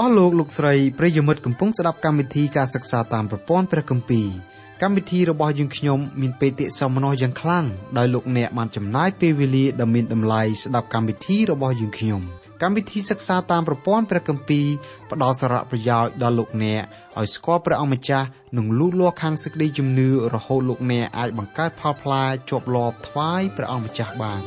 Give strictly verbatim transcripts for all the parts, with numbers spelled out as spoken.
លោកលោកស្រីប្រិយមិត្តកំពុងស្ដាប់កម្មវិធីការសិក្សាតាមប្រព័ន្ធព្រះគម្ពីរកម្មវិធីរបស់យើងខ្ញុំមានបេតិសោមនស្សយ៉ាងខ្លាំងដោយលោកអ្នកបានចំណាយពេលវេលាដ៏មានតម្លៃស្ដាប់កម្មវិធីរបស់យើងខ្ញុំកម្មវិធីសិក្សាតាមប្រព័ន្ធព្រះគម្ពីរផ្ដល់សារៈប្រយោជន៍ដល់លោកអ្នកឲ្យស្គាល់ព្រះអង្គម្ចាស់និងលូតលាស់ខាងសេចក្តីជំនឿរហូតលោកអ្នកអាចបង្កើតផលផ្លែជាប់លាប់ថ្វាយព្រះអង្គម្ចាស់បាន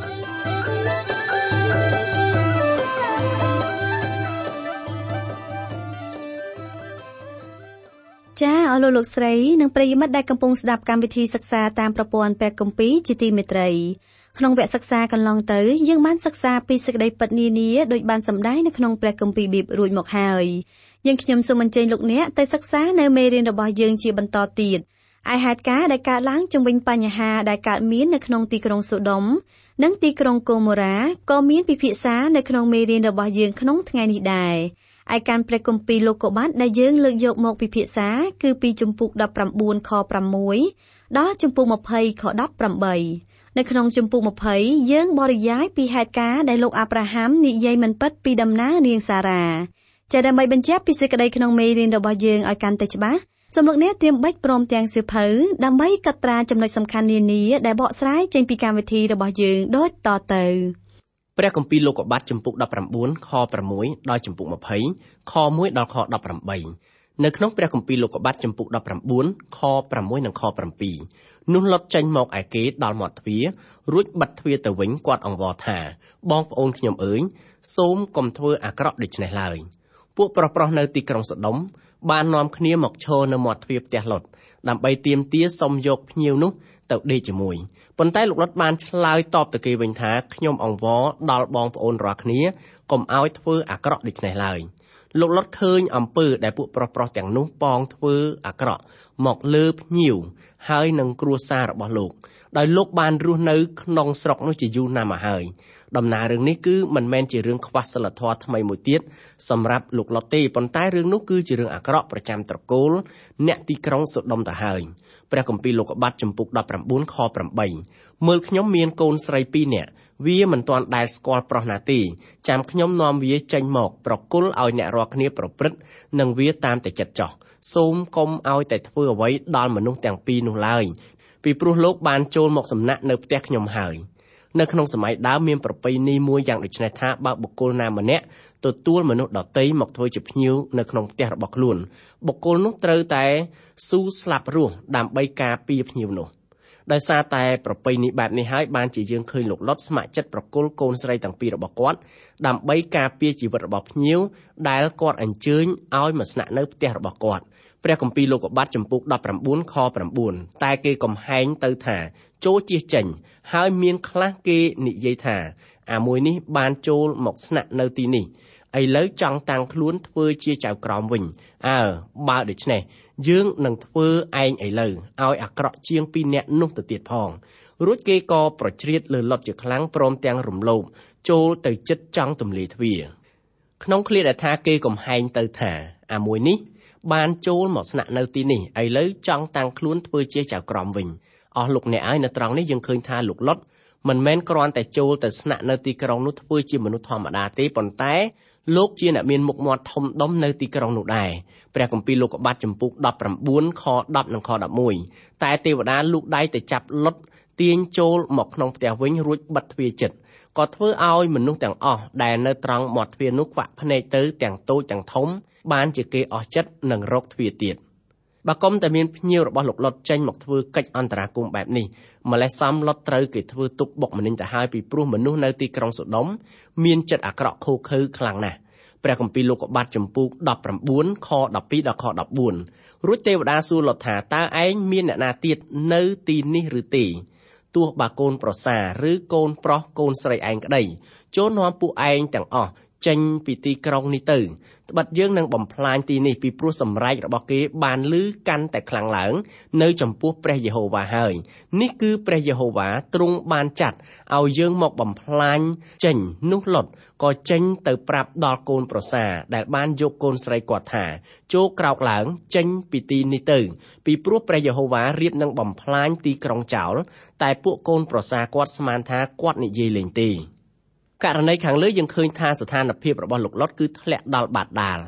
ចាអស់លោកលោកស្រីនិងប្រិយមិត្តដែលកំពុងស្ដាប់កម្មវិធីសិក្សាតាមប្រព័ន្ធព្រះគម្ពីរជាទីមេត្រីក្នុងវគ្គសិក្សាកន្លងទៅយើងបានសិក្សាពីសេចក្តីពិតនានាដោយបានសម្ដែងនៅក្នុងព្រះគម្ពីរប៊ីបរួចមកហើយយើងខ្ញុំសូមអញ្ជើញលោកអ្នកទៅសិក្សានៅមេរៀនរបស់យើងជាបន្តទៀតឯហេតុការណ៍ដែលកើតឡើងជុំវិញបញ្ហាដែលកើតមាននៅក្នុងទីក្រុងសូដុំនិងទីក្រុងកូម៉ូរ៉ាក៏មានពិភាក្សានៅក្នុងមេរៀនរបស់យើងក្នុងថ្ងៃនេះដែរឯកាន់ព្រះគម្ពីរលោកុបាទដែលយើងលើកយកមកពិភាក្សាគឺពីជំពូកដប់ប្រាំបួនខប្រាំមួយដល់ជំពូកម្ភៃខដប់ប្រាំបីនៅក្នុងជំពូកម្ភៃយើងបរិយាយពីហេតុការណ៍ដែលលោកអាប់រ៉ាហាំនិយាយមិនពិតពីដំណើរនាងសារ៉ាចាដើម្បីបញ្ជាក់ពីសេចក្តីក្នុងមេរៀនរបស់យើងឲ្យកាន់តែច្បាស់សូមលោកអ្នកត្រៀមបិចព្រមទាំងសៀវភៅដើម្បីកត់ត្រាចំណុចសំខាន់នានាដែលបកស្រាយចេញពីកម្មវិធីរបស់យើងដូចតទៅព្រះគម្ពីរលោកុបាទជំពូកដប់ប្រាំបួនខប្រាំមួយដល់ជំពូកម្ភៃខមួយដល់ខដប់ប្រាំបីនៅក្នុងព្រះគម្ពីរលោកុបាទជំពូកដប់ប្រាំបួនខប្រាំមួយនិងខប្រាំពីរនោះលុតចេញមកឯគេដល់មាត់ទ្វាររួចបិទទ្វារទៅវិញគាត់អង្វរថាបងប្អូនខ្ញុំអើយសូមកុំធ្វើអាក្រក់ដូច្នេះឡើយពួកប្រុសប្រុសនៅទីក្រុងសូដុំបាននាំគ្នាមកឈរនៅមាត់ទ្វារផ្ទះលុតដើម្បីទាមទារសុំយកភ្ញៀវនោះទៅដេកជាមួយប៉ុន្តែលោកលុតបានឆ្លើយតបទៅគេវិញថាខ្ញុំអង្វរដល់បងប្អូនរាល់គ្នាកុំឲ្យធ្វើអាក្រក់ដូច្នេះឡើយលោកលុតឃើញអំពើដែលពួកប្រុសប្រុសទាំងនោះប៉ងធ្វើអាក្រក់មកលើភ្ញៀវហើយនឹងគ្រួសាររបស់លោកដោយលោកបានរស់នៅក្នុងស្រុកនោះជាយូរណាស់មកហើយដំណើររឿងនេះគឺមិនមែនជារឿងខ្វះសិលធម៌ថ្មីមួយទៀតសម្រាប់លោកលុតទេប៉ុន្តែរឿងនោះគឺជារឿងអាក្រក់ប្រចាំត្រកូលអ្នកទីក្រុងសូដុំទៅហើយព្រះគម្ពីរលោកុបាទជំពូកដប់ប្រាំបួនខប្រាំបីមើលខ្ញុំមានកូនស្រីពីរនាក់វាមិនទាន់ដែលស្គាល់ប្រុសណាទេចាំខ្ញុំនាំវាចេញមកប្រគល់ឲ្យអ្នករាល់គ្នាប្រព្រឹត្តនឹងវាតាមតែចិត្តចោះសូមកុំឲ្យតែធ្វើអ្វីដល់មនុស្សទាំងពីរនោះឡើយពីព្រោះលោកបានចូលមកសំណាក់នៅផ្ទះខ្ញុំហើយនៅក្នុងសម័យដើមមានប្រពៃណីមួយយ៉ាងដូចនេះថាបើបុគ្គលណាម្នាក់ទទួលមនុស្សដទៃមកធ្វើជាភ្ញៀវនៅក្នុងផ្ទះរបស់ខ្លួនបុគ្គលនោះត្រូវតែស៊ូស្លាប់រស់ដើម្បីការពារភ្ញៀវនោះដោយសារតែប្រពៃណីបែបនេះហើយបានជាយើងឃើញលោកលុតស្ម័គ្រចិត្តប្រគល់កូនស្រីទាំងពីររបស់គាត់ដើម្បីការពារជីវិតរបស់ភ្ញៀវដែលគាត់អញ្ជើញឲ្យមកស្នាក់នៅផ្ទះរបស់គាត់ព្រះគម្ពីរលោកុបាទជំពូកដប់ប្រាំបួនខប្រាំបួនតែគេកំហែងទៅថាចូលជៀសចេញហើយមានខ្លះគេនិយាយថាអាមួយនេះបានចូលមកស្នាក់នៅទីនេះឥឡូវចង់តាំងខ្លួនធ្វើជាចៅក្រមវិញអើបើដូច្នេះយើងនឹងធ្វើឯងឥឡូវឲ្យអាក្រក់ជាងពីរនាក់នោះទៅទៀតផងរួចគេក៏ប្រជ្រៀតលើលុតជាខ្លាំងព្រមទាំងរំលោភចូលទៅចិត្តចង់ទម្លាយទ្វារក្នុងឃ្លាដែលថាគេកំហែងទៅថាអាមួយនេះបានចូលមកស្នាក់នៅទីនេះឥឡូវចង់តាំងខ្លួនធ្វើជាចៅក្រមវិញអស់លោកអ្នកហើយនៅត្រង់នេះយើងឃើញថាលោកលុតមិនមែនគ្រាន់តែចូលទៅស្នាក់នៅទីក្រុងនោះធ្វើជាមនុស្សធម្មតាទេប៉ុន្តែលោកជាអ្នកមានមុខមាត់ធំដុំនៅទីក្រុងនោះដែរព្រះគម្ពីរលោកុបាទជំពូកដប់ប្រាំបួនខដប់និងខដប់មួយតែទេវតាលូកដៃទៅចាប់លុតទាញចូលមកក្នុងផ្ទះវិញរួចបិទទ្វារជិតក៏ធ្វើឲ្យមនុស្សទាំងអស់ដែលនៅត្រង់មាត់ទ្វារនោះខ្វាក់ភ្នែកទៅទាំងតូចទាំងធំបានជាគេអស់ចិត្តនឹងរកទ្វារទៀតបើគុំតែមានភ្ញៀវរបស់លោកលុតចេញមកធ្វើកិច្ចអន្តរាគមន៍បែបនេះម្លេះសំលុតត្រូវគេធ្វើទុកបុកម្នេញទៅហើយពីព្រោះមនុស្សនៅទីក្រុងសូដុំមានចិត្តអាក្រក់ខូខើខ្លាំងណាស់ព្រះគម្ពីរលោកុបាទជំពូកដប់ប្រាំបួនខដប់ពីរដល់ខដប់បួនរួចទេវតាសួរលុតថាតើឯងមានអ្នកណាទៀតនៅទីនេះឬទេទោះបើកូនប្រសាឬកូនប្រុសកូនស្រីឯងក្តីចូលនាំពួកឯងទាំងអស់ចេញពីទីក្រុងនេះទៅត្បិតយើងនឹងបំផ្លាញទីនេះពីព្រោះសម្រែករបស់គេបានលឺកាន់តែខ្លាំងឡើងនៅចំពោះព្រះយេហូវ៉ាហើយនេះគឺព្រះយេហូវ៉ាទ្រង់បានចាត់ឲ្យយើងមកបំផ្លាញចេញនោះលុតក៏ចេញទៅប្រាប់ដល់កូនប្រសាដែលបានយកកូនស្រីគាត់ថាចូលក្រោកឡើងចេញពីទីនេះទៅពីព្រោះព្រះយេហូវ៉ារៀបនឹងបំផ្លាញទីក្រុងចោលតែពួកកូនប្រសាគាត់ស្មានថាគាត់និយាយលេងទេករណីខាងលើយើងឃើញថាស្ថានភាពរបស់លោកលុតគឺធ្លាក់ដល់បាតដាល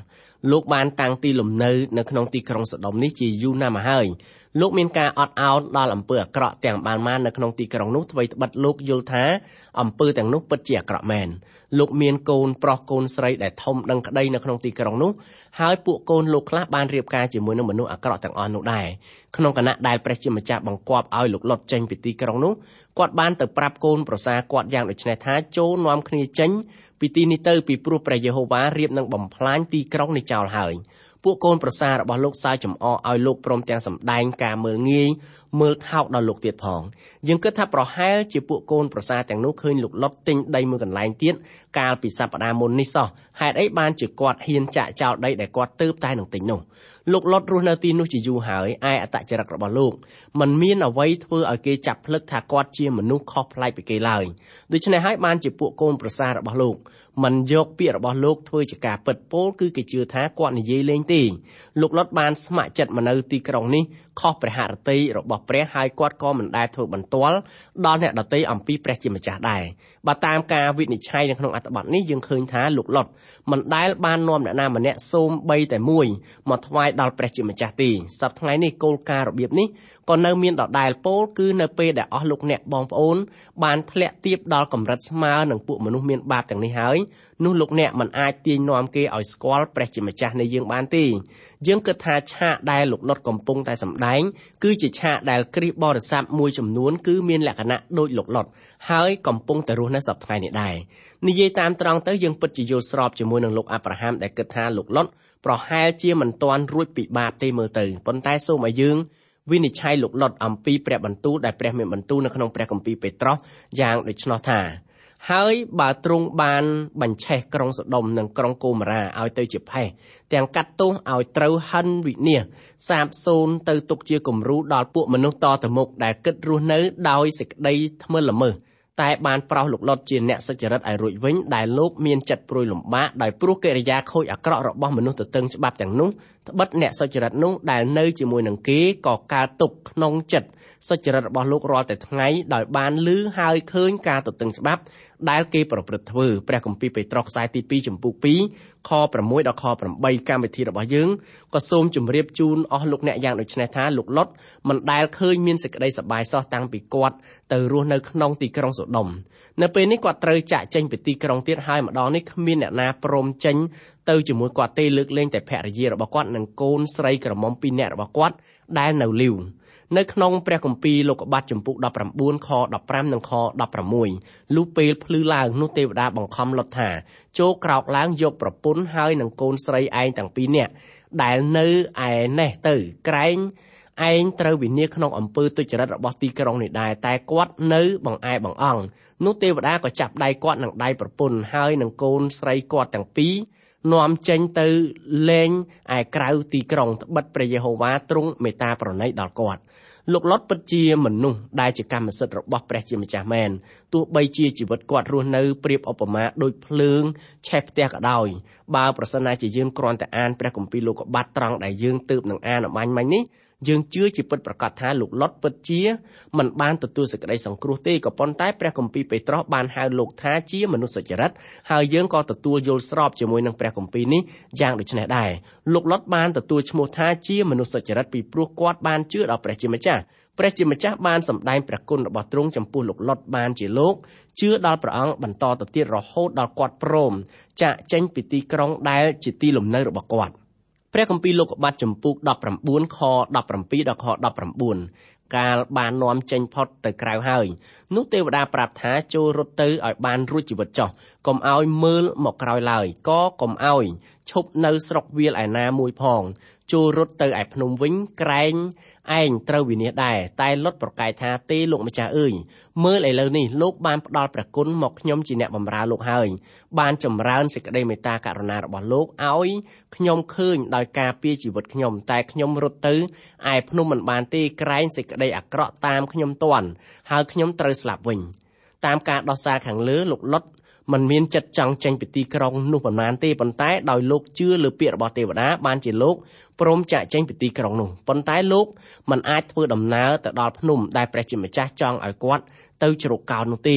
លោកបានតាំងទីលំនៅនៅក្នុងទីក្រុងសូដុមនេះជាយូរណាស់មកហើយលោកមានការអត់ឱនដល់អំពើអាក្រក់ទាំងបានមកនៅក្នុងទីក្រុងនោះអ្វីត្បិតលោកយល់ថាអំពើទាំងនោះពិតជាអាក្រក់មែនលោកមានកូនប្រុសកូនស្រីដែលធំដឹងក្តីនៅក្នុងទីក្រុងនោះហើយពួកកូនលោកខ្លះបានរៀបការជាមួយនឹងមនុស្សអាក្រក់ទាំងអស់នោះដែរក្នុងគណៈដែលព្រះជាម្ចាស់បង្គាប់ឲ្យលោកលុតចេញពីទីក្រុងនោះគាត់បានទៅប្រាប់កូនប្រសារគាត់យ៉ាងដូចនេះថាចូលនាំគ្នាចេញពីទីនេះទៅពីព្រោះព្រះយេហូវ៉ារៀបនឹងបំផ្លាញទីក្រុងនេះចោលហើយពួកកូនប្រសាររបស់លោកសើចចំអកឲ្យលោកព្រមទាំងសម្ដែងការមើលងាយមើលថោកដល់លោកទៀតផងយើងគិតថាប្រហែលជាពួកកូនប្រសារទាំងនោះឃើញលោកលុតទិញដីមួយកន្លែងទៀតកាលពីសប្តាហ៍មុននេះសោះហេតុអីបានជាគាត់ហ៊ានចាក់ចោលដីដែលគាត់ទើបតែនឹងទិញនោះលោកលុតរស់នៅទីនោះជាយូរហើយឯអត្តចរិតរបស់លោកมันមានអ្វីធ្វើឲ្យគេចាប់ភ្លឹកថាគាត់ជាមនុស្សខុសប្លែកពីគេឡើយដូច្នេះហើយបានជាពួកកូនប្រសាររបស់លោកมันយកពាក្យរបស់លោកធ្វើជាការពិតពោលគឺគេជឿថាគាត់និយាយលេងទេលោកលុតបានស្ម័គ្រចិត្តមកនៅទីក្រុងនេះខុសព្រះហឫទ័យរបស់ព្រះហើយគាត់ក៏មិនដែលធ្វើបន្ទាល់ដល់អ្នកដទៃអំពីព្រះជាម្ចាស់ដែរបើតាមការវិនិច្ឆ័យនៅក្នុងអត្ថបទនេះយើងឃើញថាលោកលុតមិនដែលបាននាំអ្នកណាម្នាក់សូម្បីតែមួយមកថ្វាយដល់ព្រះជាម្ចាស់ទេសប្តាហ៍ថ្ងៃនេះគោលការណ៍របៀបនេះក៏នៅមានដដែលពោលគឺនៅពេលដែលអស់លោកអ្នកបងប្អូនបានធ្លាក់ទាបដល់កម្រិតស្មើនឹងពួកមនុស្សមានបាបទាំងនេះហើយនោះលោកអ្នកមិនអាចទាញនាំគេឲ្យស្គាល់ព្រះជាម្ចាស់នៃយើងបានទេយើងគិតថាឆាកដែលលោកលុតកំពុងតែសម្ដែងគឺជាឆាកដែលគ្រីស្ទបរិស័ទមួយចំនួនគឺមានលក្ខណៈដូចលោកលុតហើយកំពុងតែរស់នៅសប្តាហ៍នេះដែរនិយាយតាមត្រង់ទៅយើងពិតជាយល់ស្របជាមួយនឹងលោកអាប់រ៉ាហាំដែលគិតថាលោកលុតប្រហែលជាមិនទាន់រួចពីបាបទេមើលទៅប៉ុន្តែសូមឲ្យយើងវិនិច្ឆ័យលោកលុតអំពីព្រះបន្ទូលដែលព្រះមានបន្ទូលនៅក្នុងព្រះគម្ពីរពេត្រុសយ៉ាងដូច្នោះថាហើយបើទ្រង់បានបញ្ឆេះក្រុងសូដុមនិងក្រុងកូម៉ារ៉ាឲ្យទៅជាផេះទាំងកាត់ទោសឲ្យត្រូវហិនវិនាសសាបសូន្យទៅទុកជាគំរូដល់ពួកមនុស្សតទៅមុខដែលគិតរស់នៅដោយសេចក្តីថ្មើរល្មើសតែបានប្រោសលោកលុតជាអ្នកសុចរិតឲ្យរួចវិញដែលលោកមានចិត្តព្រួយលំបាកដោយព្រោះកិរិយាខូចអាក្រក់របស់មនុស្សទទឹងច្បាប់ទាំងនោះត្បិតអ្នកសុចរិតនោះដែលនៅជាមួយនឹងគេក៏កើតទុក្ខក្នុងចិត្តសុចរិតរបស់លោករាល់តែថ្ងៃដោយបានឮហើយឃើញការទទឹងច្បាប់ដែលគេប្រព្រឹត្តធ្វើព្រះគម្ពីរពេត្រុសខ្សែទីពីរចំពុកពីរខប្រាំមួយដល់ខប្រាំបីកម្មវិធីរបស់យើងក៏សូមជម្រាបជូនអស់លោកអ្នកយ៉ាងដូចនេះថាលោកលុតមិនដែលឃើញមានសេចក្តីសប្បាយសោះតាំងពីគាត់ទៅរស់នៅក្នុងទីក្រុងសូដុមនៅពេលនេះគាត់ត្រូវចាក់ចេញពីទីក្រុងទៀតហើយម្ដងនេះគ្មានអ្នកណាព្រមចេញទៅជាមួយគាត់ទេលើកលែងតែភរិយារបស់គាត់និងកូនស្រីក្រមុំពីរនាក់របស់គាត់ដែលនៅលីវនៅក្នុងព្រះគម្ពីរលោកុបាតចំពុកដប់ប្រាំបួនខដប់ប្រាំនិងខដប់ប្រាំមួយលុះពេលភ្លឺឡើងនោះទេវតាបង្ខំលុតថាចូលក្រោកឡើងយកប្រពន្ធហើយនិងកូនស្រីឯងទាំងពីរនាក់ដែលនៅឯនេះទៅក្រែងឯងត្រូវវិនាសក្នុងអំពើទុច្ចរិតរបស់ទីក្រុងនេះដែរតែគាត់នៅបង្អែបង្អង់នោះទេវតាក៏ចាប់ដៃគាត់និងដៃប្រពន្ធហើយនិងកូនស្រីគាត់ទាំងពីរនាំចេញទៅលេងឯក្រៅទីក្រុងត្បិតព្រះយេហូវ៉ាទ្រង់មេត្តាប្រណីដល់គាត់លោកលុតពិតជាមនុស្សដែលជាកម្មសិទ្ធិរបស់ព្រះជាម្ចាស់មែនទោះបីជាជីវិតគាត់រស់នៅប្រៀបឧបមាដូចភ្លើងឆេះផ្ទះក៏ដោយបើប្រសិនណាជាយើងគ្រាន់តែអានព្រះគម្ពីរលោកុបាតត្រង់ដែលយើងទើបនឹងអានអំបញ្ញមិញនេះយើងជឿជាពិតប្រាកដថាលោកលុតពិតជាមិនបានទទួលសេចក្តីសង្គ្រោះទេក៏ប៉ុន្តែព្រះគម្ពីរពេត្រុសបានហៅលោកថាជាមនុស្សសុចរិតហើយយើងក៏ទទួលយល់ស្របជាមួយនឹងព្រះគម្ពីរនេះយ៉ាងដូចនេះដែរលោកលុតបានទទួលឈ្មោះថាជាមនុស្សសុចរិតពីព្រោះគាត់បានជឿដល់ព្រះជាម្ចាស់ព្រះជាម្ចាស់បានសម្ដែងព្រះគុណរបស់ទ្រង់ចំពោះលោកលុតបានជាលោកជឿដល់ព្រះអង្គបន្តទៅទៀតរហូតដល់គាត់ព្រមចាកចេញពីទីក្រុងដែលជាទីលំនៅរបស់គាត់ព្រះគម្ពីរលោកុបាតចំពុកដប់ប្រាំបួនខដប់ប្រាំពីរដល់ខដប់ប្រាំបួនកាលបាននាំចេញផុតទៅក្រៅហើយនោះទេវតាប្រាប់ថាចូលរត់ទៅឲ្យបានរួចជីវិតចុះកុំឲ្យមើលមកក្រោយឡើយក៏កុំឲ្យឈប់នៅស្រុកវាលឯណាមួយផងចូលរត់ទៅឯភ្នំវិញក្រែងឯងត្រូវវិនាសដែរតែលុតប្រកែកថាទេលោកម្ចាស់អើយមើលឥឡូវនេះលោកបានផ្ដល់ព្រះគុណមកខ្ញុំជាអ្នកបម្រើលោកហើយបានចម្រើនសេចក្តីមេត្តាករុណារបស់លោកឲ្យខ្ញុំឃើញដោយការពារជីវិតខ្ញុំតែខ្ញុំរត់ទៅឯភ្នំមិនបានទេក្រែងសេចក្តីអាក្រក់តាមខ្ញុំទាន់ហើយខ្ញុំត្រូវស្លាប់វិញតាមការដោះសារខាងលើលោកលុតមិនមានចិត្តចង់ចេញពីទីក្រុងនោះប៉ុន្មានទេប៉ុន្តែដោយលោកជឿលើពាក្យរបស់ទេវតាបានជាលោកព្រមចាកចេញពីទីក្រុងនោះប៉ុន្តែលោកមិនអាចធ្វើដំណើរទៅដល់ភ្នំដែលព្រះជាម្ចាស់ចង់ឲ្យគាត់ទៅជ្រកកោននោះទេ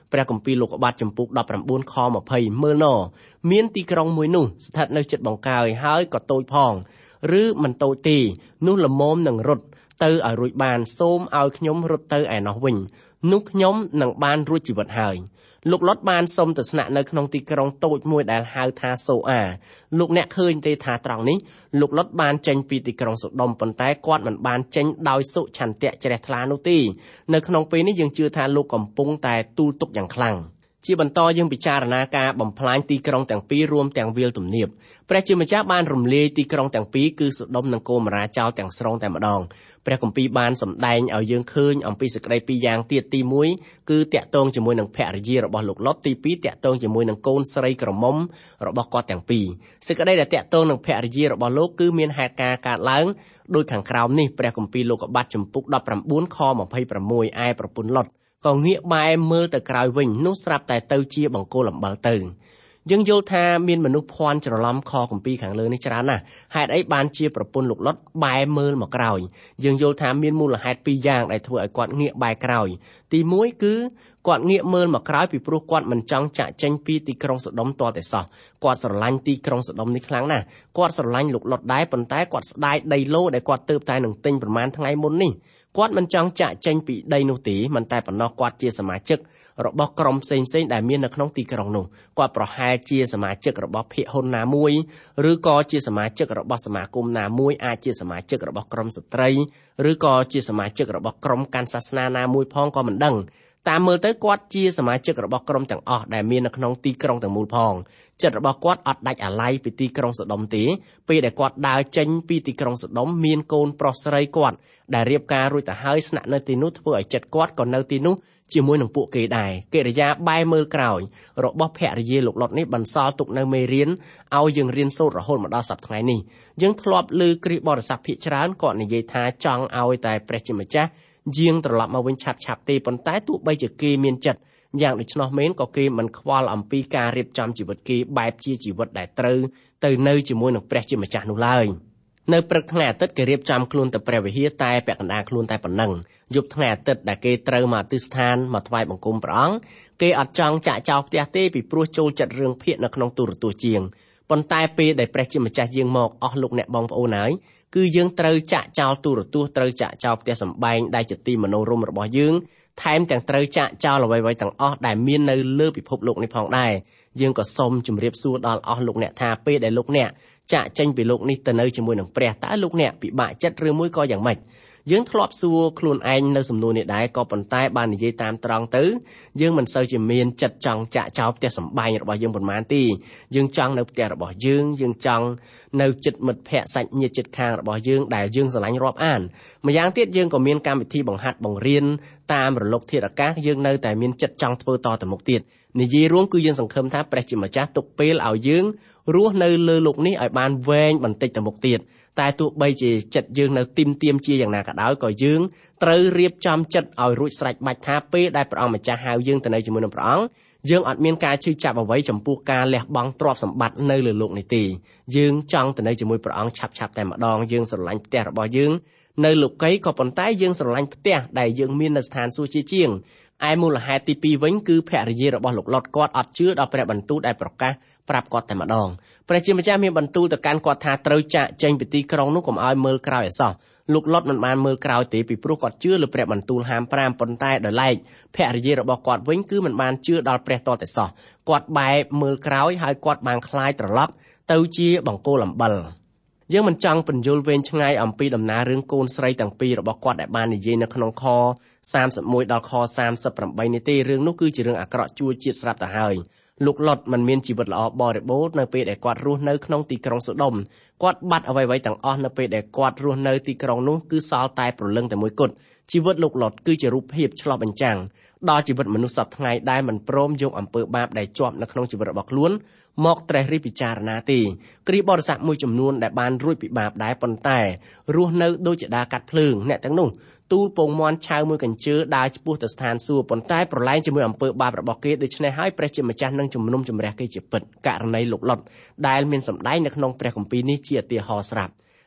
ព្រះគម្ពីរលោកុបាទចំពុកដប់ប្រាំបួនខម្ភៃមើលណមានទីក្រុងមួយនោះស្ថិតនៅជិតបង្កើយហើយក៏តូចផងឬមិនតូចទេនោះល្មមនឹងរត់ទៅឲ្យរួចបានសូមឲ្យខ្ញុំរត់ទៅឯនោះវិញនោះខ្ញុំនឹងបានរួចជីវិតហើយលោកលុតបានសុំទៅស្នាក់នៅក្នុងទីក្រុងតូចមួយដែលហៅថាសូអាលោកអ្នកឃើញទេថាត្រង់នេះលោកលុតបានចេញពីទីក្រុងសូដុំប៉ុន្តែគាត់មិនបានចេញដោយសុឆន្ទៈជ្រះថ្លានោះទេនៅក្នុងពេលនេះយើងជឿថាលោកកំពុងតែទូលទុកយ៉ាងខ្លាំងជាបន្តយើងពិចារណាការបំផ្លាញទីក្រុងទាំងពីររួមទាំងវាលទំនាបព្រះជាម្ចាស់បានរំលាយទីក្រុងទាំងពីរគឺសូដុំនិងហ្គោម៉ារ៉ាចោលទាំងស្រុងតែម្ដងព្រះគម្ពីរបានសម្ដែងឲ្យយើងឃើញអំពីសេចក្តីពីរយ៉ាងទៀតទីមួយគឺតាក់ទងជាមួយនឹងភរិយារបស់លោកលុតទីពីរតាក់ទងជាមួយនឹងកូនស្រីក្រមុំរបស់គាត់ទាំងពីរសេចក្តីដែលតាក់ទងនឹងភរិយារបស់លោកគឺមានហេតុការណ៍កើតឡើងដូចខាងក្រោមនេះព្រះគម្ពីរលោកុបាទចំពុកដប់ប្រាំបួនខម្ភៃប្រាំមួយឯប្រពន្ធលុតក៏ងាកបែរមើលទៅក្រោយវិញនោះស្រាប់តែទៅជាបង្គោលអំបិលទៅយើងយល់ថាមានមនុស្សភ័ន្តច្រឡំខគម្ពីរខាងលើនេះច្រើនណាស់ហេតុអីបានជាប្រពន្ធលោកលុតបែរមើលមកក្រោយយើងយល់ថាមានមូលហេតុពីរយ៉ាងដែលធ្វើឲ្យគាត់ងាកបែរក្រោយទីមួយគឺគាត់ងាកមើលមកក្រោយពីព្រោះគាត់មិនចង់ចាក់ចេញពីទីក្រុងសូដុំទាល់តែសោះគាត់ស្រឡាញ់ទីក្រុងសូដុំនេះខ្លាំងណាស់គាត់ស្រឡាញ់លោកលុតដែរប៉ុន្តែគាត់ស្ដាយដីឡូដែលគាត់ទើបតែនឹងទិញប្រហែលថ្ងៃមុននេះគាត់មិនចង់ចាក់ចេញពីដីនោះទេមិនតែប៉ុណ្ណោះគាត់ជាសមាជិករបស់ក្រុមផ្សេងៗដែលមាននៅក្នុងទីក្រុងនោះគាត់ប្រហែលជាសមាជិករបស់ភាគហ៊ុនណាមួយឬក៏ជាសមាជិករបស់សមាគមណាមួយអាចជាសមាជិករបស់ក្រុមស្ត្រីឬក៏ជាសមាជិករបស់ក្រុមកាន់សាសនាណាមួយផងក៏មិនដឹងតាមមើលទៅគាត់ជាសមាជិករបស់ក្រុមទាំងអស់ដែលមាននៅក្នុងទីក្រុងទាំងមូលផងចិត្តរបស់គាត់អត់ដាច់អាល័យពីទីក្រុងសូដុំទេពេលដែលគាត់ដើរចេញពីទីក្រុងសូដុំមានកូនប្រុសស្រីគាត់ដែលរៀបការរួចទៅហើយស្នាក់នៅទីនោះធ្វើឲ្យចិត្តគាត់ក៏នៅទីនោះជាមួយនឹងពួកគេដែរកិរិយាបែរមើលក្រោយរបស់ភរិយាលោកលុតនេះបន្សល់ទុកនៅមេរៀនឲ្យយើងរៀនសូត្ររហូតមកដល់សប្តាហ៍ថ្ងៃនេះយើងធ្លាប់ឮគ្រីស្ទបរិស័ទភាគច្រើនគាត់និយាយថាចង់ឲ្យតែព្រះជាម្ចាស់យាងត្រឡប់មកវិញឆាប់ឆាប់ទេប៉ុន្តែទោះបីជាគេមានចិត្តយ៉ាងដូច្នោះមែនក៏គេមិនខ្វល់អំពីការរៀបចំជីវិតគេបែបជាជីវិតដែលត្រូវទៅនៅជាមួយនឹងព្រះជាម្ចាស់នោះឡើយនៅព្រឹកថ្ងៃអាទិត្យគេរៀបចំខ្លួនទៅព្រះវិហារតែពាក់កណ្ដាលខ្លួនតែប៉ុណ្ណឹងយប់ថ្ងៃអាទិត្យដែលគេត្រូវមកទិដ្ឋានមកថ្វាយបង្គំព្រះអង្គគេអត់ចង់ចាក់ចោលផ្ទះទេពីព្រោះចូលចិត្តរឿងភាគនៅក្នុងទូរទស្សន៍ជាងប៉ុន្តែពេលដែលព្រះជាម្ចាស់យាងមកអស់លោកអ្នកបងប្អូនហើយគឺយើងត្រូវចាក់ចោលទូរទស្សន៍ត្រូវចាក់ចោលផ្ទះសម្បែងដែលជាទីមនោរម្យរបស់យើងថែមទាំងត្រូវចាក់ចោលអ្វីៗទាំងអស់ដែលមាននៅលើពិភពលោកនេះផងដែរយើងក៏សូមជម្រាបសួរដល់អស់លោកអ្នកថាពេលដែលលោកអ្នកចាក់ចេញពីលោកនេះទៅនៅជាមួយនឹងព្រះតើលោកអ្នកពិបាកចិត្តឬមួយក៏យ៉ាងម៉េចយើងធ្លាប់សួរខ្លួនឯងនៅសំណួរនេះដែរក៏ប៉ុន្តែបាននិយាយតាមត្រង់ទៅយើងមិនសូវជាមានចិត្តចង់ចាក់ចោលផ្ទះសម្បែងរបស់យើងប៉ុន្មានទេយើងចង់នៅផ្ទះរបស់យើងយើងចង់នៅជិតមិត្តភ័ក្តិសាច់ញាតិជិតខាងរបស់យើងដែលយើងស្រឡាញ់រាប់អានម្យ៉ាងទៀតយើងក៏មានកម្មវិធីបង្ហាត់បង្រៀនតាមរលកធាតុអាកាសយើងនៅតែមានចិត្តចង់ធ្វើតទៅមុខទៀតនិយាយរួមគឺយើងសង្ឃឹមថាព្រះជាម្ចាស់ទុកពេលឲ្យយើងរស់នៅលើលោកនេះឲ្យបានវែងបន្តិចទៅមុខទៀតតែទោះបីជាចិត្តយើងនៅទីមទាមជាយ៉ាងណាក៏ដោយក៏យើងត្រូវរៀបចំចិត្តឲ្យរួចស្រេចបាច់ថាពេលដែលព្រះអង្គម្ចាស់ហៅយើងទៅនៅជាមួយនឹងព្រះអង្គយើងអត់មានការឈឺចាប់អ្វីចំពោះការលះបង់ទ្រព្យសម្បត្តិនៅលើលោកនេះទេយើងចង់ទៅនៅជាមួយព្រះអង្គឆាប់ឆាប់តែម្ដងយើងស្រឡាញ់ផ្ទះរបស់យើងនៅលោកីក៏ប៉ុន្តែយើងស្រឡាញ់ផ្ទះដែលយើងមាននៅស្ថានសួគ៌ជាជាងឯមូលហេតុទីពីរវិញគឺភរិយារបស់លោកលុតគាត់អត់ជឿដល់ព្រះបន្ទូលដែលប្រកាសប្រាប់គាត់តែម្ដងព្រះជាម្ចាស់មានបន្ទូលទៅកាន់គាត់ថាត្រូវចាក់ចេញពីទីក្រុងនោះកុំឲ្យមើលក្រោយឲ្យសោះលោកលុតមិនបានមើលក្រោយទេពីព្រោះគាត់ជឿលើព្រះបន្ទូលហាមប្រាមប៉ុន្តែដោយឡែកភរិយារបស់គាត់វិញគឺមិនបានជឿដល់ព្រះតតែសោះគាត់បែរមើលក្រោយហើយគាត់បានខ្លាចត្រឡប់ទៅជាបង្គោលអំបិលយើងមិនចង់ពន្យល់វែងឆ្ងាយអំពីដំណើររឿងកូនស្រីទាំងពីររបស់គាត់ដែលបាននិយាយនៅក្នុងខសាមសិបមួយដល់ខសាមសិបប្រាំបីនេះទេរឿងនោះគឺជារឿងអាក្រក់ជួលជាតិស្រាប់ទៅហើយលោកលុតមិនមានជីវិតល្អបរិបូរណ៍នៅពេលដែលគាត់រស់នៅក្នុងទីក្រុងសូដុំគាត់បាត់អ្វីៗទាំងអស់នៅពេលដែលគាត់រស់នៅទីក្រុងនោះគឺសល់តែព្រលឹងតែមួយគត់ជីវិតលោកលុតគឺជារូបភាពឆ្លុះបញ្ចាំងដល់ជីវិតមនុស្សសពថ្ងៃដែលមិនព្រមយកអំពើបាបដែលជាប់នៅក្នុងជីវិតរបស់ខ្លួនមកត្រេះរិះពិចារណាទេគ្រីស្ទបរិស័ទមួយចំនួនដែលបានរួចពីបាបដែរប៉ុន្តែរស់នៅដូចជាដើរកាត់ភ្លើងអ្នកទាំងនោះទូលពងមាន់ឆៅមួយកញ្ជើដើរឆ្ពោះទៅស្ថានសួគ៌ប៉ុន្តែប្រឡែងជាមួយអំពើបាបរបស់គេដូច្នេះហើយព្រះជាម្ចាស់នឹងជំនុំជម្រះគេជាពិតករណីលោកលុតដែលមានសម្ដែងនៅក្នុងព្រះគម្ពីរនេះជាឧទាហរណ៍ស្រាប់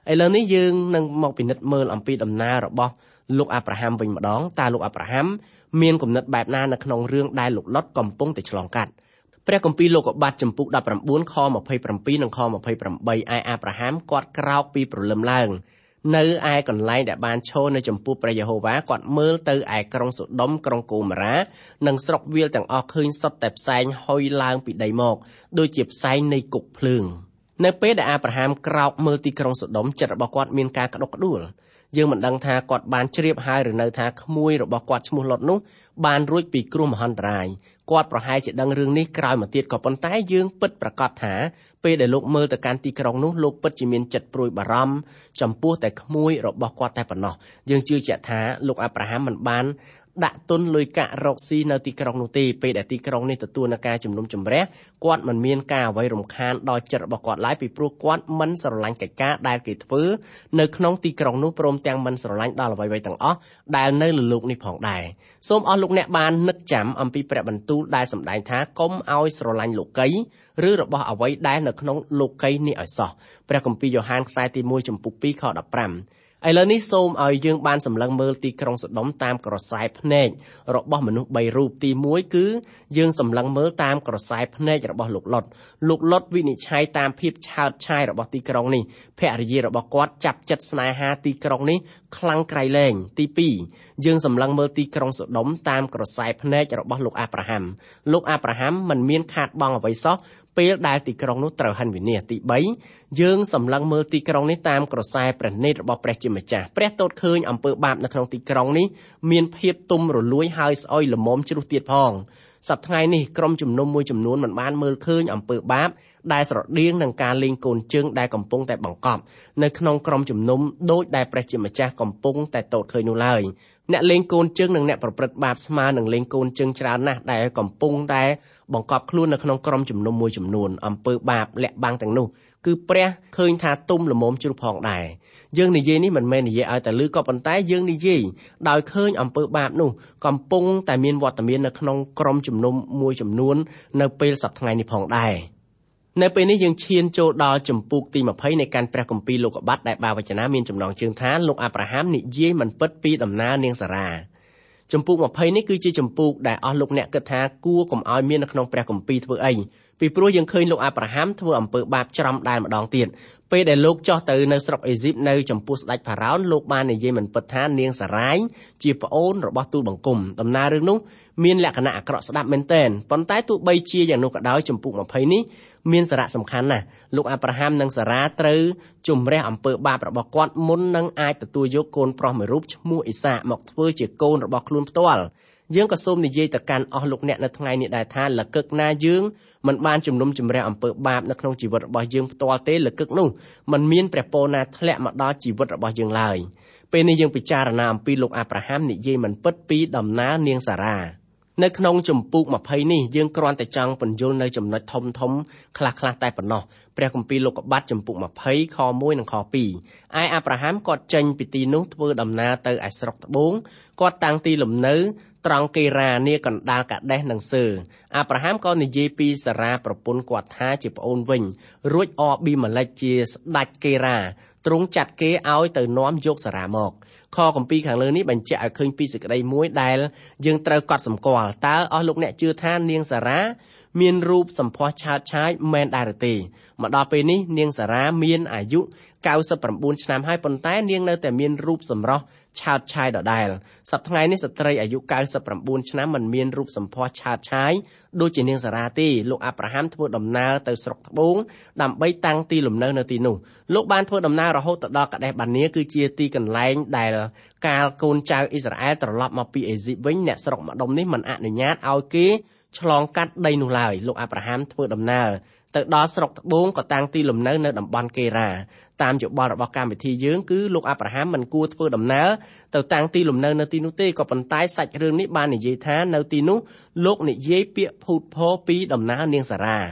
ឥឡូវនេះយើងនឹងមកពិនិត្យមើលអំពីដំណើររបស់លោកអាប់រ៉ាហាំវិញម្ដងតើលោកអាប់រ៉ាហាំមានគំនិតបែបណានៅក្នុងរឿងដែលលោកឡុតកំពុងតែឆ្លងកាត់ព្រះគម្ពីរលោកុបាទចំពុកដប់ប្រាំបួនខម្ភៃប្រាំពីរនិងខម្ភៃប្រាំបីឯអាប់រ៉ាហាំគាត់ក្រោកពីព្រលឹមឡើងនៅឯកន្លែងដែលបានឈរនៅចំពោះព្រះយេហូវ៉ាគាត់មើលទៅឯក្រុងសូដុំក្រុងកូម៉ារ៉ានិងស្រុកវាលទាំងអស់ឃើញសុទ្ធតែផ្សែងហុយឡើងពីដីមកដូចជាផ្សែងនៃគុកភ្លើងនៅពេលដែលអាប់រ៉ាហាំក្រោកមើលទីក្រុងសូដុំចិត្តរបស់គាត់មានការក្តុកក្តួលយើងមិនដឹងថាគាត់បានជ្រាបហើយឬនៅថាក្មួយរបស់គាត់ឈ្មោះឡុតនោះបានរួចពីគ្រោះមហន្តរាយគាត់ប្រហែលជាដឹងរឿងនេះក្រោយមកទៀតក៏ប៉ុន្តែយើងពិតប្រាកដថាពេលដែលលោកមើលទៅកាន់ទីក្រុងនោះលោកពិតជាមានចិត្តព្រួយបារម្ភចំពោះតែក្មួយរបស់គាត់តែប៉ុណ្ណោះយើងជឿជាក់ថាលោកអាប់រ៉ាហាំមិនបានដាក់ទុនលុយកាក់រកស៊ីនៅទីក្រុងនោះទេពេលដែលទីក្រុងនេះទទួលនឹងការជំនុំជម្រះគាត់មិនមានការអ្វីរំខានដល់ចិត្តរបស់គាត់ឡើយពីព្រោះគាត់មិនស្រឡាញ់កិច្ចការដែលគេធ្វើនៅក្នុងទីក្រុងនោះព្រមទាំងមិនស្រឡាញ់ដល់អ្វីៗទាំងអស់ដែលនៅលើលោកនេះផងដែរសូមអស់លោកអ្នកបាននឹកចាំអំពីព្រះបន្ទូលដែលសម្ដែងថាកុំឲ្យស្រឡាញ់លោកីឬរបស់អ្វីដែលនៅក្នុងលោកីនេះឲ្យសោះព្រះគម្ពីរយ៉ូហានខ្សែទីមួយចំពុកពីរខដប់ប្រាំឥឡូវនេះសូមឲ្យយើងបានសម្លឹងមើលទីក្រុងសូដុំតាមក្រសែភ្នែករបស់មនុស្សបីរូបទីមួយគឺយើងសម្លឹងមើលតាមក្រសែភ្នែករបស់លោកឡុតលោកឡុតវិនិច្ឆ័យតាមភាពឆើតឆាយរបស់ទីក្រុងនេះភរិយារបស់គាត់ចាប់ចិត្តស្នេហាទីក្រុងនេះខ្លាំងក្រៃលែងទីពីរយើងសម្លឹងមើលទីក្រុងសូដុំតាមក្រសែភ្នែករបស់លោកអាប់រ៉ាហាំលោកអាប់រ៉ាហាំមិនមានខាតបង់អ្វីសោះពេលដែលទីក្រុងនោះត្រូវហិនវិនាសទីបីយើងសម្លឹងមើលទីក្រុងនេះតាមក្រសែព្រះនេត្ររបស់ព្រះជាម្ចាស់ព្រះទតឃើញអំពើបាបនៅក្នុងទីក្រុងនេះមានភាពទុំរលួយហើយស្អុយល្មមជ្រុះទៀតផងសប្តាហ៍ថ្ងៃនេះក្រុមជំនុំមួយចំនួនមិនបានមើលឃើញអំពើបាបដែលស្រដៀងនឹងការលេងកូនជើងដែលកំពុងតែបង្កប់នៅក្នុងក្រុមជំនុំដោយដែលព្រះជាម្ចាស់កំពុងតែទតឃើញនោះឡើយអ្នកលេងកូនជើងនិងអ្នកប្រព្រឹត្តបាបស្មើនឹងលេងកូនជើងច្រើនណាស់ដែលកំពុងតែបង្កប់ខ្លួននៅក្នុងក្រុមជំនុំមួយចំនួនអំពើបាបលាក់បាំងទាំងនោះគឺព្រះឃើញថាទុំល្មមជ្រុះផងដែរយើងនិយាយនេះមិនមែននិយាយឲ្យតែលឺក៏ប៉ុន្តែយើងនិយាយដោយឃើញអំពើបាបនោះកំពុងតែមានវត្តមាននៅក្នុងក្រុមជំនុំមួយចំនួននៅពេលសប្តាហ៍ថ្ងៃនេះផងដែរនៅពេលនេះយើងឈានចូលដល់ចំពុកទីยี่สิบនៃការព្រះគម្ពីរលោកុបាទដែលបាវចនាមានចំណងជើងថាលោកអាប់រ៉ាហាំនិយាយមិនពិតពីដំណើរនាងសារ៉ាចំពុកยี่สิบនេះគឺជាចំពុកដែលអស់លោកអ្នកគិតថាគួរកុំឲ្យមាននៅក្នុងព្រះគម្ពីរធ្វើអីពីព្រោះយើងឃើញលោកអាប់រ៉ាហាំធ្វើអំពើបាបច្រំដែលម្ដងទៀតពេលដែលលោកចុះទៅនៅស្រុកអេស៊ីបនៅចំពោះស្ដេចផារ៉ោនលោកបាននិយាយមិនពិតថានាងសារ៉ាយជាប្អូនរបស់ទូលបង្គំដំណើររឿងនោះមានលក្ខណៈអាក្រក់ស្ដាប់មែនទែនប៉ុន្តែទោះបីជាយ៉ាងនោះក៏ដោយចំពុកยี่สิบនេះមានសារៈសំខាន់ណាស់លោកអាប់រ៉ាហាំនិងសារ៉ាត្រូវជំរះអំពើបាបរបស់គាត់មុននឹងអាចទទួលយកកូនប្រុសមួយរូបឈ្មោះអ៊ីសាកមកធ្វើជាកូនរបស់ខ្លួនផ្ទាល់យើងក៏សូមនិយាយទៅកាន់អស់លោកអ្នកនៅថ្ងៃនេះដែរថាលកឹកណាយើងមិនបានជំនុំជម្រះអំពើបាបនៅក្នុងជីវិតរបស់យើងផ្ទាល់ទេលកឹកនោះមិនមានព្រះពរណាធ្លាក់មកដល់ជីវិតរបស់យើងឡើយពេលនេះយើងពិចារណាអំពីលោកអាប់រ៉ាហាំនិយាយមិនពិតពីដំណើរនាងសារ៉ានៅក្នុងចំពុកยี่สิบនេះយើងគ្រាន់តែចង់ពន្យល់នៅចំណុចធំធំខ្លះៗតែប៉ុណ្ណោះព្រះគម្ពីរលោកុបាទចំពុកยี่สิบខមួយនិងខពីរឯអាប់រ៉ាហាំគាត់ចេញពីទីនោះធ្វើដំណើរទៅឯស្រុកត្បូងគាត់តាំងទីលំនៅត្រង់កេរ៉ានាកណ្ដាលកាដេសនិងសើអាប់រ៉ាហាំក៏និយាយពីសារ៉ាប្រពន្ធគាត់ថាជាប្អូនវិញរួចអប៊ីម៉ាឡេកជាស្ដេចកេរ៉ាទ្រង់ចាត់គេឲ្យទៅនាំយកសារ៉ាមកខគម្ពីរខាងលើនេះបញ្ជាក់ឲ្យឃើញពីសេចក្តីមួយដែលយើងត្រូវកត់សម្គាល់តើអស់លោកអ្នកជឿថានាងសារ៉ាមានរូបសម្ផស្សឆើតឆាយមែនដែរឬទេមកដល់ពេលនេះនាងសារ៉ាមានអាយុเก้าสิบเก้าឆ្នាំហើយប៉ុន្តែនាងនៅតែមានរូបសម្រស់ឆើតឆាយដដែលសប្តាហ៍ថ្ងៃនេះស្ត្រីអាយុเก้าสิบเก้าឆ្នាំមិនមានរូបសម្ផស្សឆើតឆាយដូចជានាងសារ៉ាទេលោកអាប់រ៉ាហាំធ្វើដំណើរទៅស្រុកត្បូងដើម្បីតាំងទីលំនៅនៅទីនោះលោកបានធ្វើដំណើររហូតទៅដល់កាដេសបានេគឺជាទីកន្លែងដែលកាលកូនចៅអ៊ីស្រាអែលត្រឡប់មកពីអេស៊ីបវិញអ្នកស្រុកម្ដុំនេះមិនអនុញ្ញាតឲ្យគេឆ្លងកាត់ដីនោះឡើយលោកអាប់រ៉ាហាំធ្វើដំណើរទៅដល់ស្រុកត្បូងក៏តាំងទីលំនៅនៅតំបន់កេរ៉ាតាមយោបល់របស់កម្មវិធីយើងគឺលោកអាប់រ៉ាហាំមិនគួរធ្វើដំណើរទៅតាំងទីលំនៅនៅទីនោះទេក៏ប៉ុន្តែសាច់រឿងនេះបាននិយាយថានៅទីនោះលោកនិយាយពាក្យភូតភរពីដំណើរនាងសារ៉ា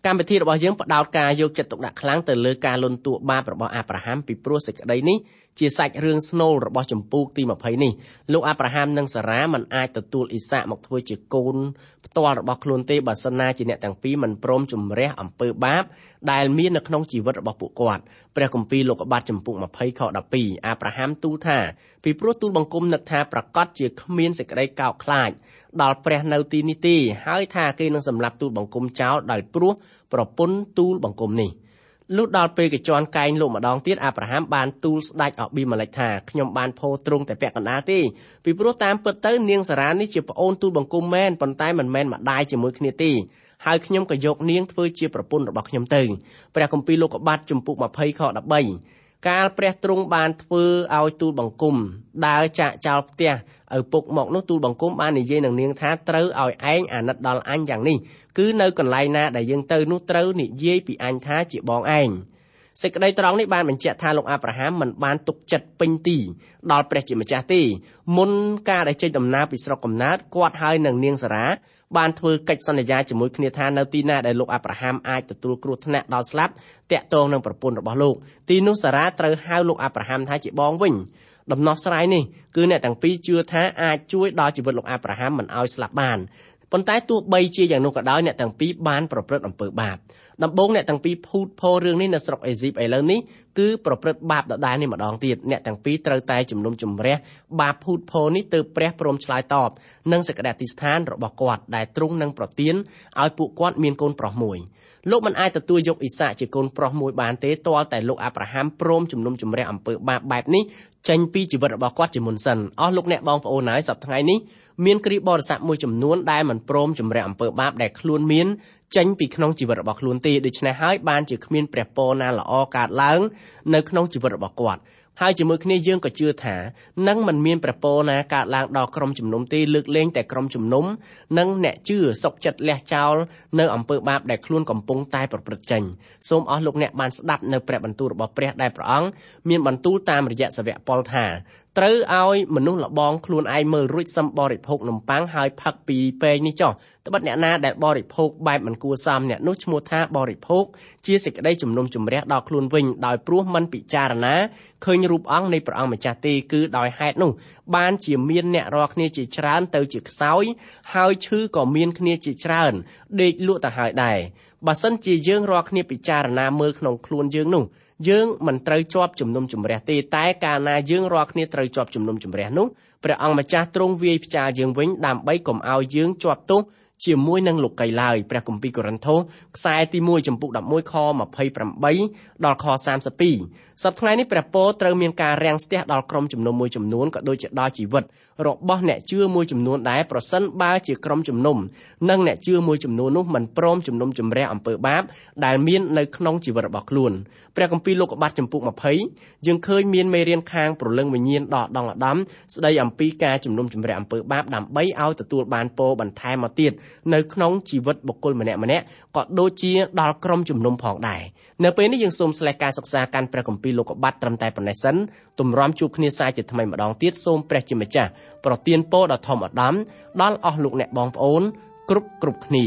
កម្មវិធីរបស់យើងផ្ដោតការយកចិត្តទុកដាក់ខ្លាំងទៅលើការលន់តួបាបរបស់អាប់រ៉ាហាំពីព្រោះសេចក្តីនេះជាសាច់រឿងស្នូលរបស់ចម្ពោះទីยี่สิบនេះលោកអាប់រ៉ាហាំនិងសារ៉ាមិនអាចទទួលអ៊ីសាកមកធ្វើជាកូនផ្ទាល់របស់ខ្លួនទេបើសិនណាជាអ្នកទាំងពីរមិនព្រមជំរះអំពើបាបដែលមាននៅក្នុងជីវិតរបស់ពួកគាត់ព្រះគម្ពីរលោកុបាទចំពុកยี่สิบខដប់ពីរអាប់រ៉ាហាំទូលថាពីព្រោះទូលបង្គំនឹកថាប្រកាសជាគ្មានសេចក្តីកោតខ្លាចដល់ព្រះនៅទីនេះទេហើយថាគេនឹងសម្លាប់ទូលបង្គំចោលដោយព្រោះប្រពន្ធទូលបង្គំនេះលុះដល់ពេលកញ្ជន់កែងលោកម្ដងទៀតអាប់រ៉ាហាំបានទូលស្ដេចអប៊ីម៉ាឡិកថាខ្ញុំបានផោត្រង់តែពាក់កណ្ដាលទេពីព្រោះតាមពិតទៅនាងសារ៉ានេះជាប្អូនទូលបង្គំមែនប៉ុន្តែមិនមែនម្ដាយជាមួយគ្នាទេហើយខ្ញុំក៏យកនាងធ្វើជាប្រពន្ធរបស់ខ្ញុំទៅព្រះគម្ពីរលោកុបាទចំពុកยี่สิบខដប់បីកាលព្រះទ្រង់បានធ្វើឲ្យទូលបង្គំដើរចាក់ចោលផ្ទះឪពុកមកនោះទូលបង្គំបាននិយាយនឹងនាងថាត្រូវឲ្យឯងអាណិតដល់អញយ៉ាងនេះគឺនៅកន្លែងណាដែលយើងទៅនោះត្រូវនិយាយពីអញថាជាបងឯងសេចក្តីត្រង់នេះបានបញ្ជាក់ថាលោកអាប់រ៉ាហាំមិនបានទុកចិត្តពេញទីដល់ព្រះជាម្ចាស់ទេមុនការដែលចេញដំណើរពីស្រុកកំណើតគាត់ហើយនឹងនាងសារ៉ាបានធ្វើកិច្ចសន្យាជាមួយគ្នាថានៅទីណាដែលលោកអាប់រ៉ាហាំអាចទទួលគ្រោះថ្នាក់ដល់ស្លាប់តាក់ទងនឹងប្រពន្ធរបស់លោកទីនោះសារ៉ាត្រូវហៅលោកអាប់រ៉ាហាំថាជាបងវិញដំណោះស្រាយនេះគឺអ្នកទាំងពីរជឿថាអាចជួយដល់ជីវិតលោកអាប់រ៉ាហាំមិនឲ្យស្លាប់បានប៉ុន្តែទោះបីជាយ៉ាងនោះក៏ដោយអ្នកទាំងពីរបានប្រព្រឹត្តអំពើបាបដំបូងអ្នកទាំងពីរភូតផររឿងនេះនៅស្រុកអេស៊ីបឥឡូវនេះគឺប្រព្រឹត្តបាបដដែលនេះម្ដងទៀតអ្នកទាំងពីរត្រូវតែជំនុំជម្រះបាបភូតផរនេះទើបព្រះព្រមឆ្លើយតបនឹងសេចក្តីអធិស្ឋានរបស់គាត់ដែលទ្រង់នឹងប្រទានឲ្យពួកគាត់មានកូនប្រុសមួយលោកមិនអាចទទួលយកអ៊ីសាកជាកូនប្រុសមួយបានទេទាល់តែលោកអាប់រ៉ាហាំព្រមជំនុំជម្រះអំពើបាបបែបនេះចេញពីជីវិតរបស់គាត់ជាមុនសិនអស់លោកអ្នកបងប្អូនហើយសប្តាហ៍ថ្ងៃនេះមានគ្រីស្ទបរិស័ទមួយចំនួនដែលមិនព្រមជំរះអំពើបាបដែលខ្លួនមានចេញពីក្នុងជីវិតរបស់ខ្លួនទេដូច្នេះហើយបានជាគ្មានព្រះពរណាល្អកើតឡើងនៅក្នុងជីវិតរបស់គាត់ហើយជាមួយគ្នាយើងក៏ជឿថានឹងមិនមានព្រះពរណាកើតឡើងដល់ក្រុមជំនុំទេលើកលែងតែក្រុមជំនុំនិងអ្នកជឿសុខចិត្តលះចោលនៅអំពើបាបដែលខ្លួនកំពុងតែប្រព្រឹត្តចេញសូមអស់លោកអ្នកបានស្ដាប់នៅព្រះបន្ទូលរបស់ព្រះដែលព្រះអង្គមានបន្ទូលតាមរយៈសាវកប៉ុលថាត្រូវឲ្យមនុស្សលបងខ្លួនឯងមើលរួចសឹមបរិភោគនំប៉័ងហើយផឹកពីពែងនេះចុះត្បិតអ្នកណាដែលបរិភោគបែបមិនគួរសមអ្នកនោះឈ្មោះថាបរិភោគជាសេចក្តីជំនុំជម្រះដល់ខ្លួនវិញដោយព្រោះមិនពិចារណាឃើញរូបអង្គនៃព្រះអង្គម្ចាស់ទេគឺដោយហេតុនោះបានជាមានអ្នករាល់គ្នាជាច្រើនទៅជាខ្សោយហើយឈឺក៏មានគ្នាជាច្រើនដេកលក់ទៅហើយដែរបើសិនជាយើងរាល់គ្នាពិចារណាមើលក្នុងខ្លួនយើងនោះយើងមិនត្រូវជាប់ជំនុំជម្រះទេតែកាលណាយើងរាល់គ្នាត្រូវជាប់ជំនុំជម្រះនោះព្រះអង្គម្ចាស់ទ្រង់វាយផ្ចាលយើងវិញដើម្បីកុំឲ្យយើងជាប់ទោសជាមួយនឹងលោកីឡើយព្រះគម្ពីរកូរិនថូសខ្សែទីមួយចំពុក11ខยี่สิบแปดដល់ខสามสิบสองសប្តាហ៍ថ្ងៃនេះព្រះពរត្រូវមានការរាំងស្ទះដល់ក្រុមជំនុំមួយចំនួនក៏ដូចជាដល់ជីវិតរបស់អ្នកជឿមួយចំនួនដែរប្រសិនបើជាក្រុមជំនុំនិងអ្នកជឿមួយចំនួននោះមិនព្រមជំនុំជម្រះអំពើបាបដែលមាននៅក្នុងជីវិតរបស់ខ្លួនព្រះគម្ពីរលោកុបាទចំពុកยี่สิบយើងឃើញមានមេរៀនខាងព្រលឹងវិញ្ញាណដកដងឧត្តមស្ដីអំពីការជំនុំជម្រះអំពើបាបដើម្បីឲ្យទទួលបានពរបន្ថែមមកទៀតនៅក្នុងជីវិតបុគ្គលម្នាក់ម្នាក់ក៏ដូចជាដល់ក្រុមជំនុំផងដែរនៅពេលនេះយើងសូមស្លេះការសិក្សាកាន់ព្រះគម្ពីរលោកុបាទត្រឹមតែប៉ុណ្ណេះសិនទម្រាំជួបគ្នាសាជាថ្មីម្ដងទៀតសូមព្រះជាម្ចាស់ប្រទានពរដ៏ធំឧត្តមដល់អស់លោកអ្នកបងប្អូនគ្រប់គ្រប់គ្នា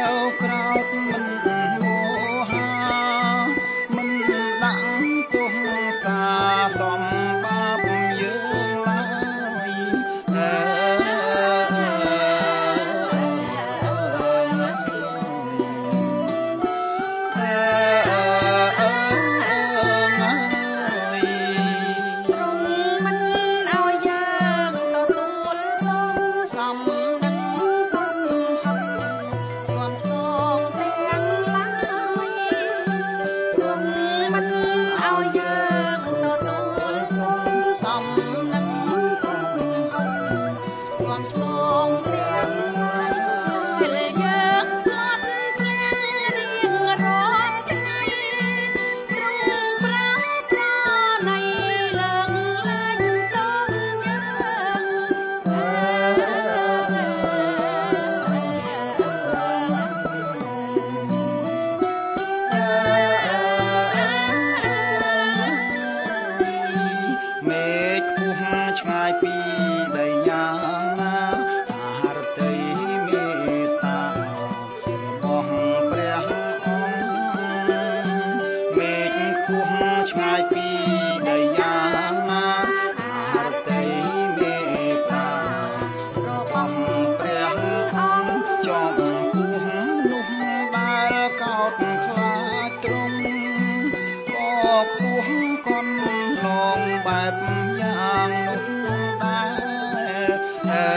មិនដាក់ទោសយពីដីយ៉ាងណាអរតីមេត្តារបស់ព្រះអង្គមេឃខ្ពស់ឆ្ងាយពីដីយ៉ាងណាអរតីមេត្តារបស់ព្រះអង្គចំពោះនោះដែលកោតខ្លាចទ្រង់ក៏ពោះកន់ឡងបែបយ៉ាងនោះដែរអើ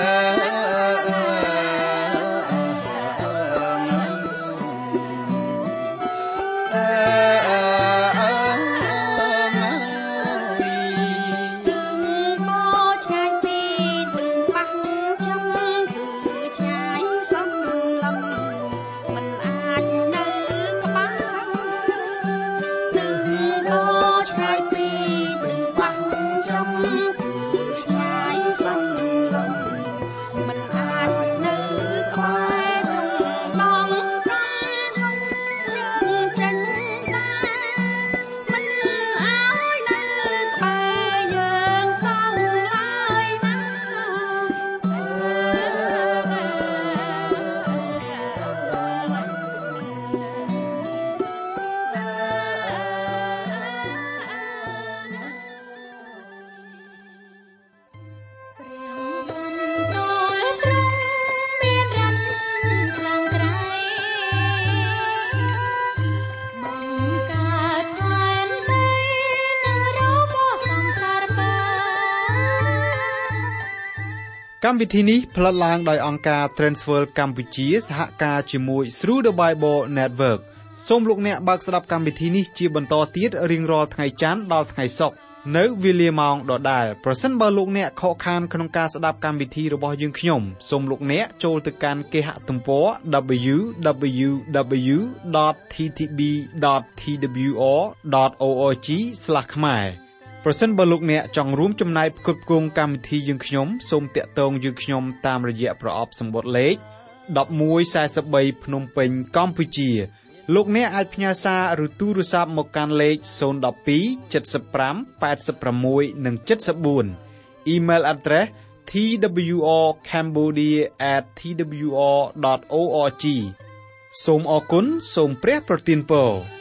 កម្មវិធីនេះផ្លាត់ឡើងដោយអង្គការ Transworld កម្ពុជាសហការជាមួយ Through the Bible Network សូមលោកអ្នកបើកស្ដាប់កម្មវិធីនេះជាបន្តទៀតរៀងរាល់ថ្ងៃច័ន្ទដល់ថ្ងៃសុក្រនៅវេលាម៉ោងដដែលប្រសិនបើលោកអ្នកខកខានក្នុងការស្ដាប់កម្មវិធីរបស់យើងខ្ញុំសូមលោកអ្នកចូលទៅកាន់គេហទំព័រ double u double u double u dot t t b dot t w r dot org ស្លាស ខ្មែរប្រសិនបើលោកអ្នកចង់រួមចំណែកផ្គត់ផ្គង់កម្មវិធីយើងខ្ញុំសូមតាក់ទងយើងខ្ញុំតាមរយៈប្រអប់សម្បត្តិលេខmột một bốn baភ្នំពេញកម្ពុជាលោកអ្នកអាចផ្ញើសារឬទូរស័ព្ទមកកាន់លេខศูนย์ หนึ่ง สอง เจ็ด ห้า แปด หก និង เจ็ด สี่ Email address t w r cambodia at t w r dot org សូមអរគុណសូមព្រះប្រទានពរ